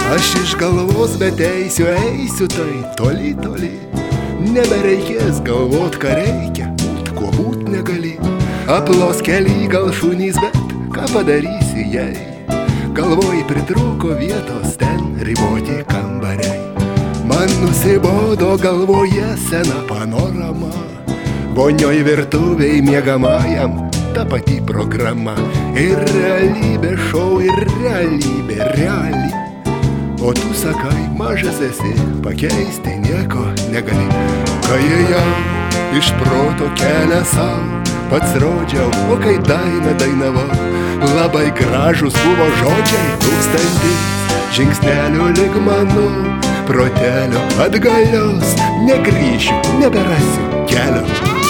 Aš iš galvos bet eisiu tai toli, toli. Nebereikės galvot, ką reikia, kuo būt negali. Aplos keli gal šunys, bet ką padarysi, jei galvoj pritrūko vietos, ten riboti kambariai. Man nusibodo galvoje sena panorama, vonioj virtuviai miegamajam ta pati programa. Ir realybė šou, ir realybė reali. O tu sakai, mažas esi, pakeisti nieko negali. Kai ėjau iš proto kelią sau, pats rodžiau, o kai dainą dainavau, labai gražus buvo žodžiai, 1000 žingsnelių lig mano protelio atgalios. Negrįšiu, neberasiu kelio.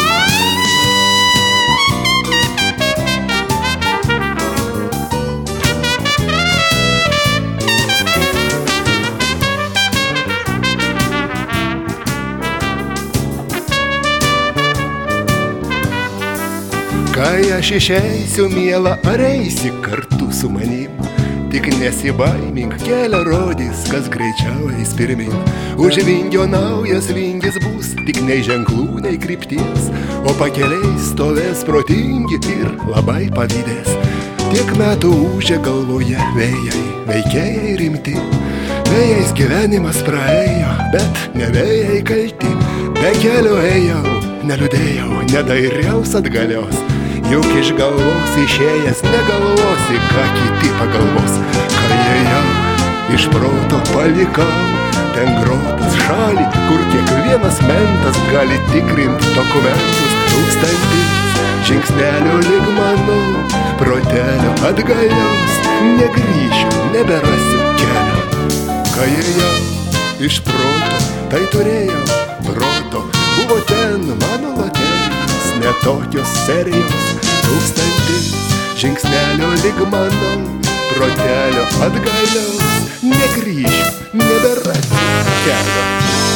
Kai aš išeisiu, miela, ar eisi kartu su manim? Tik nesibaimink, kelią rodys, kas greičiau eis pirmin. Už vingio naujas vingis bus, tik nei ženklų, nei krypties, o pakeliai stovės protingi ir labai pavydės. Tiek metų ūžia galvoje vėjai, veikėjai rimti. Vėjais gyvenimas praėjo, bet ne vėjai kalti. Be kelio ėjau, neliūdėjau, nedairiaus atgalios. Juk iš galvos išėjęs negalvosi, ką kiti pagalvos. Kai ėjau, iš proto palikau ten grotas šalį, kur kiekvienas mentas gali tikrint dokumentus. 1000 žingsnelių lig mano protelio atgalios. Negrįšiu, neberasiu kelio. Kai ėjau iš proto, tai turėjau proto. Buvo ten mano loterijos, ne tokios serijos. 1000 žingsnelių lig mano protelio atgalios. Negrįšiu, neberasiu kelio.